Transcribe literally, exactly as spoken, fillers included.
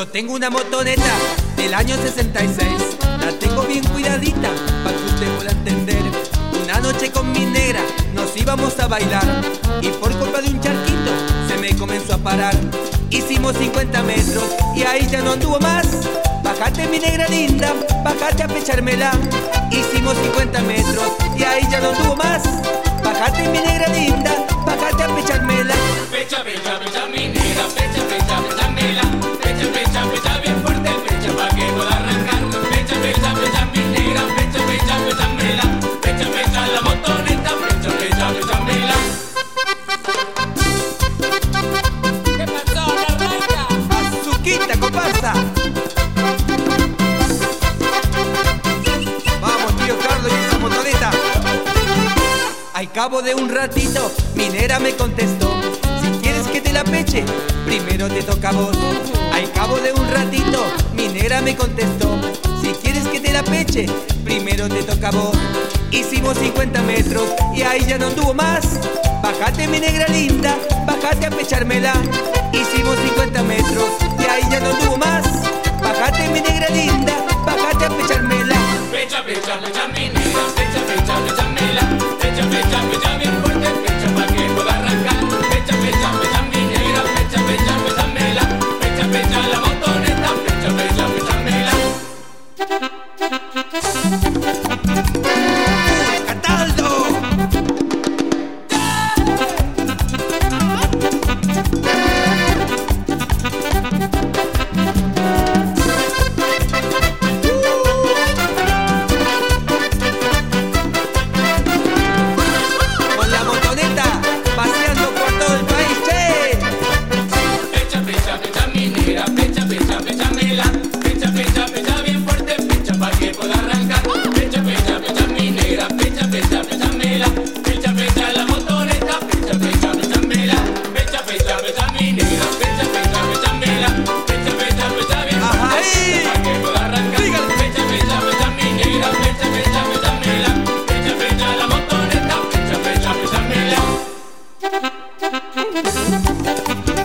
Yo tengo una motoneta del año sesenta y seis, la tengo bien cuidadita, pa' que usted pueda entender. Una noche con mi negra nos íbamos a bailar, y por culpa de un charquito se me comenzó a parar. Hicimos cincuenta metros y ahí ya no anduvo más. Bájate mi negra linda, bájate a pechármela. Hicimos cincuenta metros y ahí ya no anduvo más. Bájate mi negra linda, bájate a pechármela. Pecha, pecha, pecha mi negra, pecha, pecha, pechamela. Pecha, pecha, pecha bien fuerte, pecha pa' que pueda arrancar. Pecha, pecha, pecha mi negra, pecha, pecha, pechamela. Pecha, pecha la motoneta, pecha, pecha, pechamela. ¿Qué pasó, Barranca? Azuquita, comparsa. Vamos, tío Carlos y esa motoneta. Al cabo de un ratito, mi negra me contestó: si quieres que te la peche, primero te toca a vos. Al cabo de un ratito, mi negra me contestó: si quieres que te la peche, primero te toca a vos. Hicimos cincuenta metros y ahí ya no anduvo más. Bájate mi negra linda, bájate a pechármela. Hicimos cincuenta metros y ahí ya no anduvo más. Bájate mi negra linda, bájate a pechármela. Pecha, pecha, pecha mi negra, pecha, pecha, pechamela. Pecha, pecha, pecha bien fuerte, pecha pa' que pueda arrancar. Pecha, pecha, pecha mi negra, pecha, pecha, pechamela. Pecha, pecha la motoneta, pecha, pecha, pechamela. ¡Cataldo! Con la motoneta paseando por todo el país, che. Pecha, pecha, pecha mi negra, pecha, pecha, pechamela. Pecha, pecha, pecha bien fuerte, pecha pa' que pueda arrancar. Pecha, pecha, pecha mi negra, pecha, pecha, pechamela. Pecha, pecha la motoneta, pecha, pecha, pechamela. Pecha, pecha, pecha mi negra, pecha, pecha, pechamela. Pecha, pecha, pecha bien Ajá, fuerte, ahí. pecha pa' que pueda arrancar. Dígale. Pecha, pecha, pecha mi negra, pecha, pecha, pechamela. Pecha, pecha la motoneta, pecha, pecha, pechamela.